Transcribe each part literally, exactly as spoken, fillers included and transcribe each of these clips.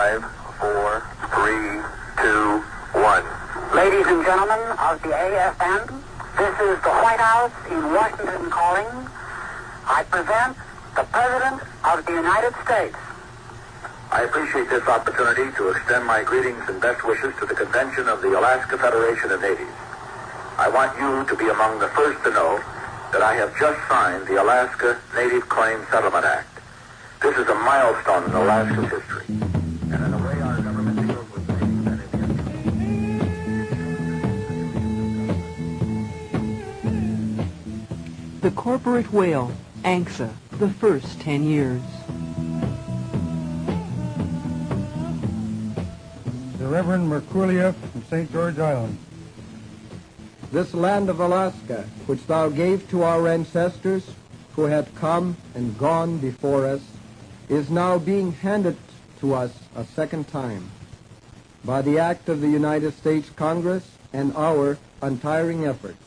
Five, four, three, two, one. Ladies and gentlemen of the A F N, this is the White House in Washington calling. I present the President of the United States. I appreciate this opportunity to extend my greetings and best wishes to the convention of the Alaska Federation of Natives. I want you to be among the first to know that I have just signed the Alaska Native Claim Settlement Act. This is a milestone in Alaska's history, and in a way our government deals with the natives and Indians. The corporate whale, ANCSA, the first ten years. The Reverend Merculia from Saint George Island. This land of Alaska, which thou gave to our ancestors who had come and gone before us, is now being handed to us a second time by the act of the United States Congress and our untiring efforts.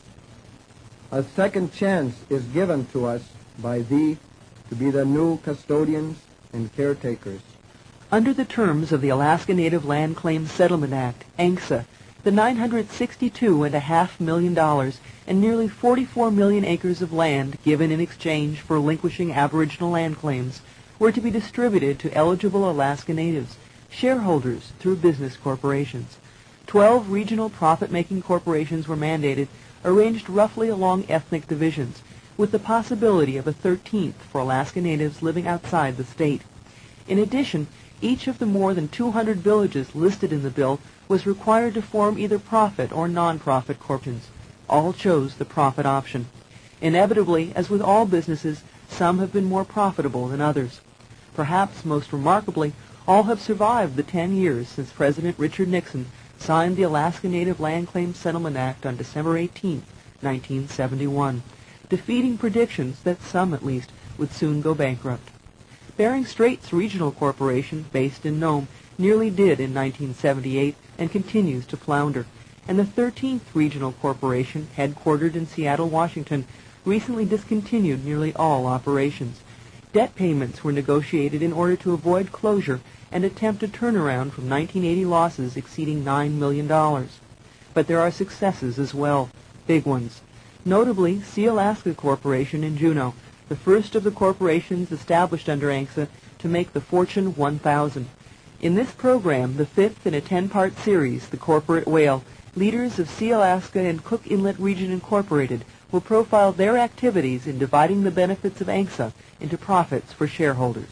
A second chance is given to us by thee to be the new custodians and caretakers. Under the terms of the Alaska Native Land Claims Settlement Act, ANCSA, the nine hundred sixty-two point five million dollars and nearly forty-four million acres of land given in exchange for relinquishing Aboriginal land claims were to be distributed to eligible Alaska Natives, shareholders through business corporations. Twelve regional profit-making corporations were mandated, arranged roughly along ethnic divisions, with the possibility of a thirteenth for Alaska Natives living outside the state. In addition, each of the more than two hundred villages listed in the bill was required to form either profit or non-profit corporations. All chose the profit option. Inevitably, as with all businesses, some have been more profitable than others. Perhaps most remarkably, all have survived the ten years since President Richard Nixon signed the Alaska Native Land Claims Settlement Act on December eighteenth, nineteen seventy-one, defeating predictions that some, at least, would soon go bankrupt. Bering Straits Regional Corporation, based in Nome, nearly did in nineteen seventy-eight and continues to flounder, and the thirteenth Regional Corporation, headquartered in Seattle, Washington, recently discontinued nearly all operations. Debt payments were negotiated in order to avoid closure and attempt a turnaround from nineteen eighty losses exceeding nine million dollars. But there are successes as well, big ones. Notably, Sealaska Corporation in Juneau, the first of the corporations established under ANCSA to make the Fortune one thousand. In this program, the fifth in a ten-part series, The Corporate Whale, leaders of Sealaska and Cook Inlet Region Incorporated will profile their activities in dividing the benefits of ANCSA into profits for shareholders.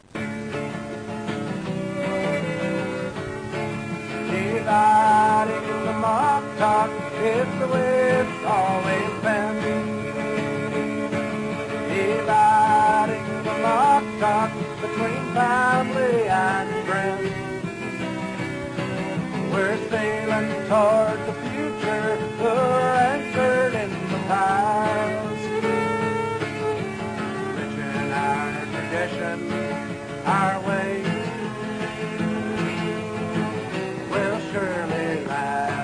Dividing the mock talk is the way it's always been. Dividing the mock talk between family and friends. We're sailing toward the future, we're anchored in the past. Rich in our tradition, our ways will surely last.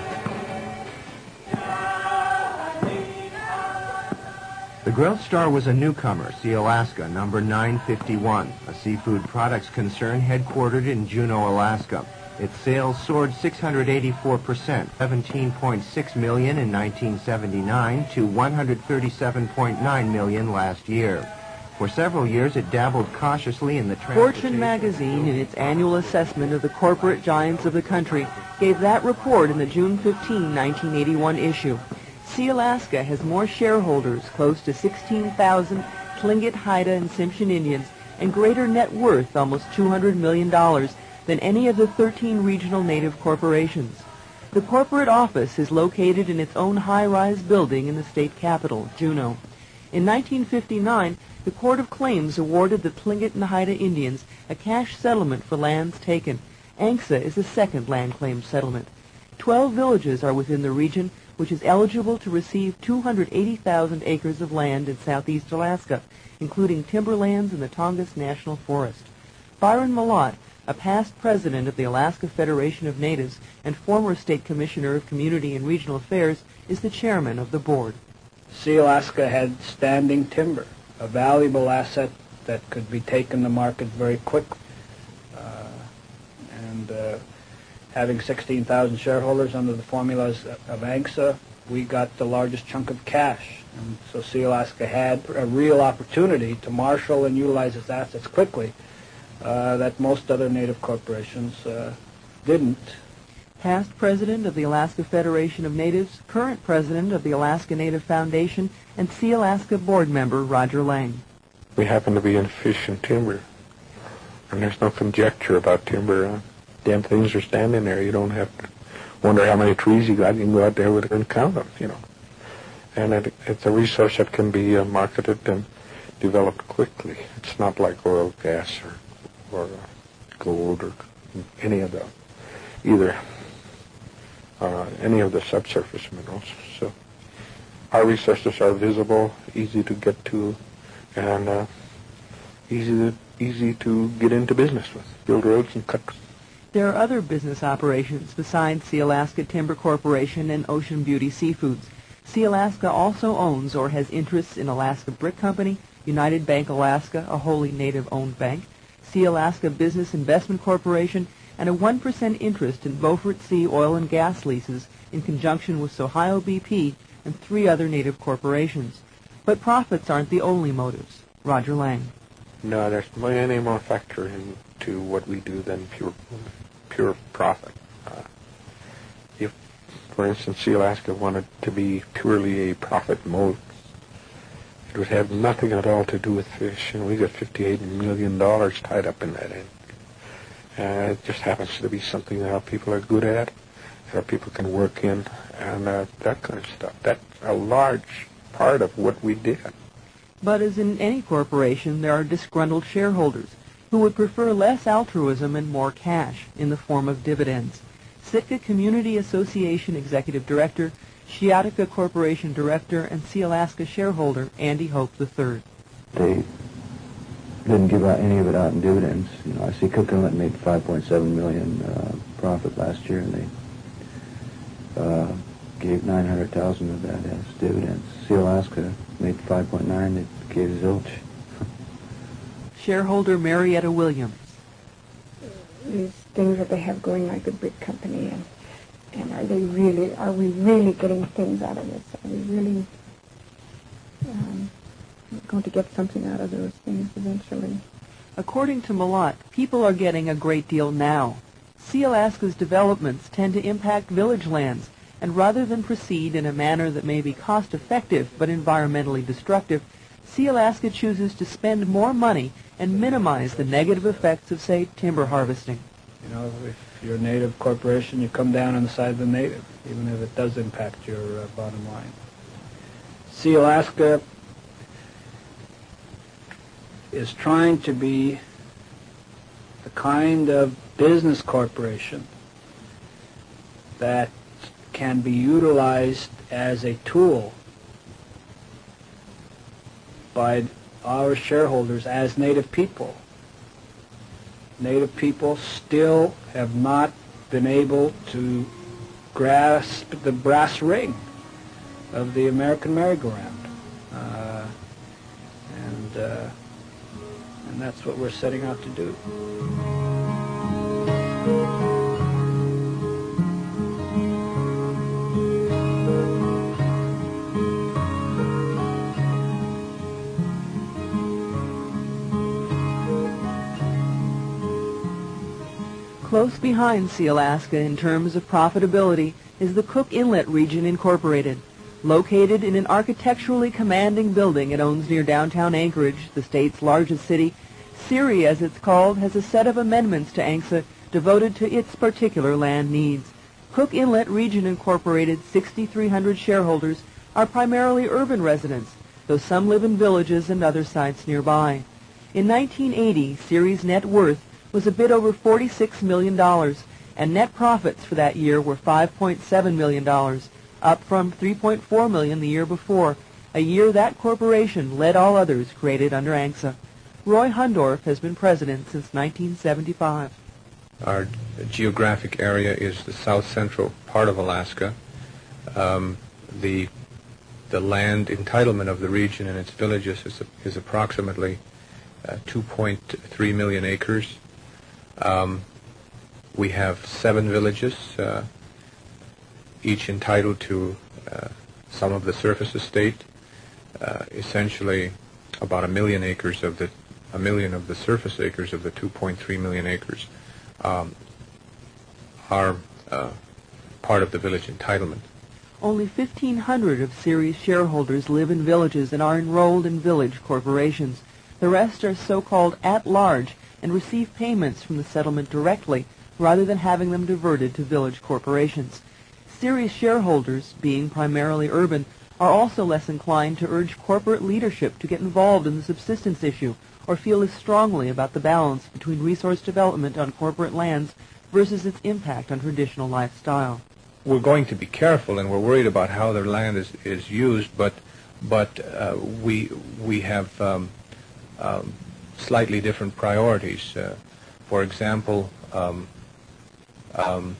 The Grilled Star was a newcomer, Sealaska, number nine fifty-one, a seafood products concern headquartered in Juneau, Alaska. Its sales soared six hundred eighty-four percent, seventeen point six million dollars in nineteen seventy-nine to one hundred thirty-seven point nine million dollars last year. For several years, it dabbled cautiously in the Fortune magazine, in its annual assessment of the corporate giants of the country, gave that report in the June fifteenth, nineteen eighty-one issue. Sealaska has more shareholders, close to sixteen thousand Tlingit, Haida, and Tsimshian Indians, and greater net worth, almost two hundred million dollars, than any of the thirteen regional native corporations. The corporate office is located in its own high-rise building in the state capital, Juneau. In nineteen fifty-nine, the Court of Claims awarded the Tlingit and Haida Indians a cash settlement for lands taken. ANCSA is the second land claim settlement. Twelve villages are within the region, which is eligible to receive two hundred eighty thousand acres of land in southeast Alaska, including timberlands in the Tongass National Forest. Byron Malott, a past president of the Alaska Federation of Natives and former state commissioner of community and regional affairs, is the chairman of the board. Sealaska had standing timber, a valuable asset that could be taken to market very quick. Uh, having sixteen thousand shareholders under the formulas of ANCSA, we got the largest chunk of cash. And so Sealaska had a real opportunity to marshal and utilize its assets quickly uh, that most other Native corporations uh, didn't. Past president of the Alaska Federation of Natives, current president of the Alaska Native Foundation, and Sealaska board member Roger Lang. We happen to be in fish and timber, and there's no conjecture about timber. Uh, damn things are standing there. You don't have to wonder how many trees you got. You can go out there with it and count them, you know. And it, it's a resource that can be uh, marketed and developed quickly. It's not like oil, gas, or, or uh, gold, or any of the, either, uh, any of the subsurface minerals. So our resources are visible, easy to get to, and uh, easy to, easy to get into business with, build roads and cut. There are other business operations besides Sealaska Timber Corporation and Ocean Beauty Seafoods. Sealaska also owns or has interests in Alaska Brick Company, United Bank Alaska, a wholly Native-owned bank, Sealaska Business Investment Corporation, and a one percent interest in Beaufort Sea oil and gas leases in conjunction with Sohio B P and three other Native corporations. But profits aren't the only motives. Roger Lang. No, there's many more factors into what we do than pure pure profit. Uh, if, for instance, Sealaska wanted to be purely a profit mode, it would have nothing at all to do with fish, and we got fifty-eight million dollars tied up in that end. Uh, it just happens to be something that our people are good at, that our people can work in, and uh, that kind of stuff. That's a large part of what we did. But as in any corporation, there are disgruntled shareholders who would prefer less altruism and more cash in the form of dividends. Sitka Community Association Executive Director, Shiatica Corporation Director, and Sealaska shareholder Andy Hope the third. They didn't give out any of it out in dividends. You know, I see Cook Inlet made five point seven million dollars uh, profit last year, and they uh, gave nine hundred thousand dollars of that as dividends. Sealaska made five point nine. They gave zilch. Shareholder Marietta Williams. These things that they have going, like the brick company, and and are they really? Are we really getting things out of this? Are we really um, going to get something out of those things eventually? According to Malott, people are getting a great deal now. Sealaska's developments tend to impact village lands, and rather than proceed in a manner that may be cost-effective but environmentally destructive, Sealaska chooses to spend more money and minimize the negative effects of, say, timber harvesting. You know, if you're a Native corporation, you come down on the side of the Native, even if it does impact your uh, bottom line. Sealaska is trying to be the kind of business corporation that can be utilized as a tool by our shareholders as Native people. Native people still have not been able to grasp the brass ring of the American merry-go-round. Uh, and, uh, and that's what we're setting out to do. Close behind Sealaska in terms of profitability is the Cook Inlet Region Incorporated. Located in an architecturally commanding building it owns near downtown Anchorage, the state's largest city, SERI, as it's called, has a set of amendments to ANCSA devoted to its particular land needs. Cook Inlet Region Incorporated's sixty-three hundred shareholders are primarily urban residents, though some live in villages and other sites nearby. In nineteen eighty, SERI's net worth was a bit over forty-six million dollars, and net profits for that year were five point seven million dollars, up from three point four million dollars the year before, a year that corporation led all others created under ANCSA. Roy Hundorf has been president since nineteen seventy-five. Our geographic area is the south-central part of Alaska. Um, the the land entitlement of the region and its villages is, is approximately uh, two point three million acres. Um, we have seven villages, uh, each entitled to uh, some of the surface estate. Uh, essentially, about a million acres of the a million of the surface acres of the two point three million acres um, are uh, part of the village entitlement. Only fifteen hundred of Ceres shareholders live in villages and are enrolled in village corporations. The rest are so-called at-large and receive payments from the settlement directly rather than having them diverted to village corporations. Ceres shareholders, being primarily urban, are also less inclined to urge corporate leadership to get involved in the subsistence issue or feel as strongly about the balance between resource development on corporate lands versus its impact on traditional lifestyle. We're going to be careful, and we're worried about how their land is, is used, but but uh, we we have um, um, slightly different priorities. Uh, for example, um, um,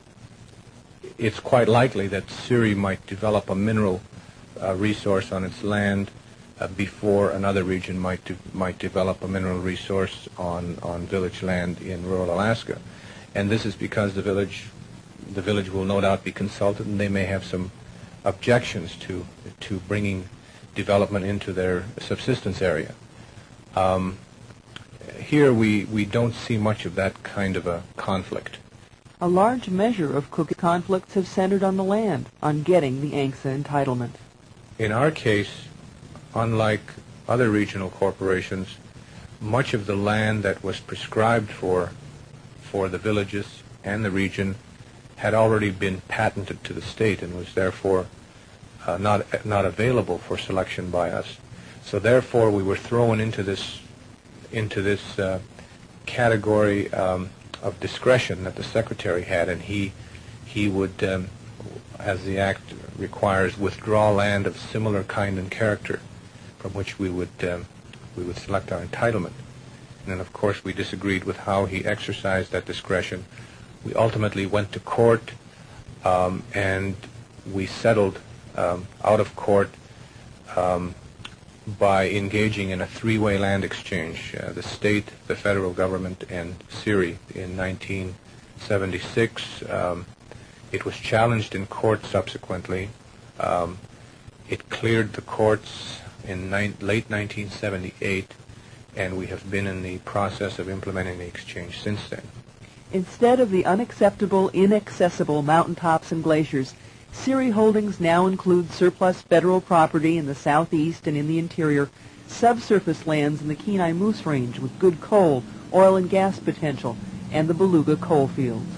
it's quite likely that Ceres might develop a mineral uh, resource on its land uh, before another region might de- might develop a mineral resource on on village land in rural Alaska, and this is because the village. The village will no doubt be consulted, and they may have some objections to to bringing development into their subsistence area. Um, here we, we don't see much of that kind of a conflict. A large measure of Cook conflicts have centered on the land, on getting the ANCSA entitlement. In our case, unlike other regional corporations, much of the land that was prescribed for for the villages and the region had already been patented to the state and was therefore uh, not not available for selection by us. So therefore, we were thrown into this into this uh, category um, of discretion that the secretary had, and he he would, um, as the act requires, withdraw land of similar kind and character, from which we would um, we would select our entitlement. And then, of course, we disagreed with how he exercised that discretion. We ultimately went to court, um, and we settled um, out of court um, by engaging in a three-way land exchange, uh, the state, the federal government, and Ceres in nineteen seventy-six. Um, it was challenged in court subsequently. Um, it cleared the courts in ni- late nineteen seventy-eight, and we have been in the process of implementing the exchange since then. Instead of the unacceptable, inaccessible mountaintops and glaciers, Ceres holdings now include surplus federal property in the southeast and in the interior, subsurface lands in the Kenai Moose Range with good coal, oil and gas potential, and the Beluga coal fields.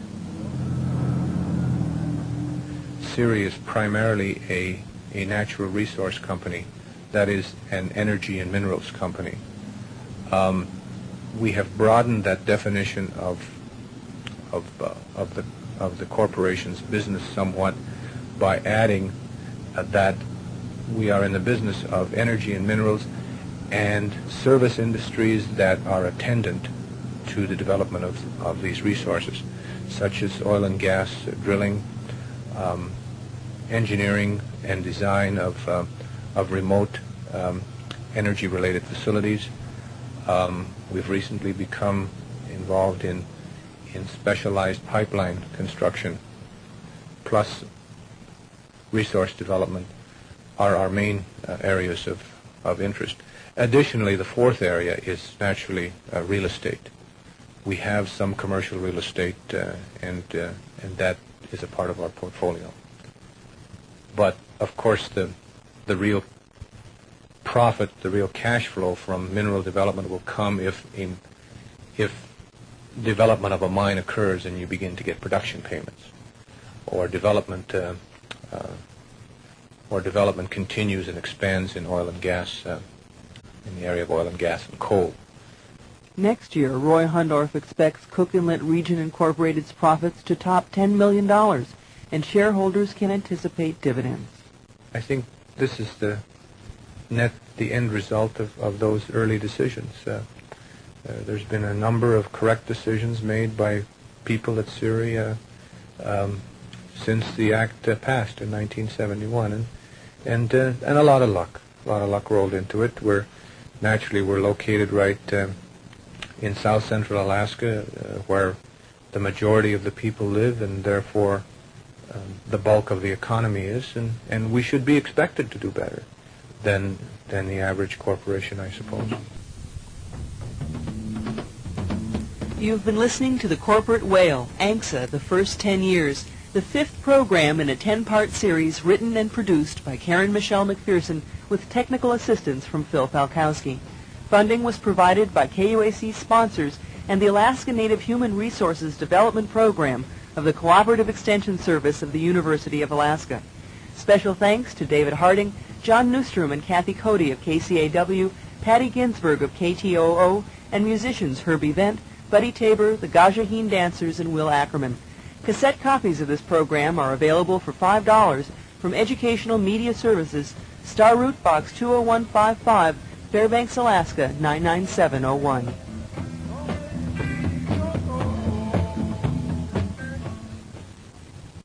Ceres is primarily a, a natural resource company, that is, an energy and minerals company. Um, we have broadened that definition of Of, uh, of the of the corporation's business somewhat by adding uh, that we are in the business of energy and minerals and service industries that are attendant to the development of, of these resources, such as oil and gas uh, drilling, um, engineering and design of uh, of remote um, energy-related facilities. Um, we've recently become involved in in specialized pipeline construction, plus resource development, are our main uh, areas of, of interest. Additionally, the fourth area is naturally uh, real estate. We have some commercial real estate, uh, and uh, and that is a part of our portfolio. But of course, the the real profit, the real cash flow from mineral development will come if in, if development of a mine occurs and you begin to get production payments, or development uh, uh, or development continues and expands in oil and gas, uh, in the area of oil and gas and coal. Next year, Roy Hundorf expects Cook Inlet Region Incorporated's profits to top ten million dollars, and shareholders can anticipate dividends. I think this is the net, the end result of, of those early decisions. Uh, Uh, there's been a number of correct decisions made by people at Ceres uh, um, since the act uh, passed in nineteen seventy-one, and and uh, and a lot of luck, a lot of luck rolled into it. We're naturally we're located right uh, in south central Alaska, uh, where the majority of the people live, and therefore um, the bulk of the economy is, and, and we should be expected to do better than than the average corporation, I suppose. You've been listening to The Corporate Whale, ANCSA, The First Ten Years, the fifth program in a ten-part series written and produced by Karen Michelle McPherson with technical assistance from Phil Falkowski. Funding was provided by K U A C sponsors and the Alaska Native Human Resources Development Program of the Cooperative Extension Service of the University of Alaska. Special thanks to David Harding, John Newstrom and Kathy Cody of K C A W, Patty Ginsberg of K T O O, and musicians Herbie Vent, Buddy Tabor, the Gajaheen Dancers, and Will Ackerman. Cassette copies of this program are available for five dollars from Educational Media Services, Star Route Box two oh one five five, Fairbanks, Alaska nine nine seven oh one.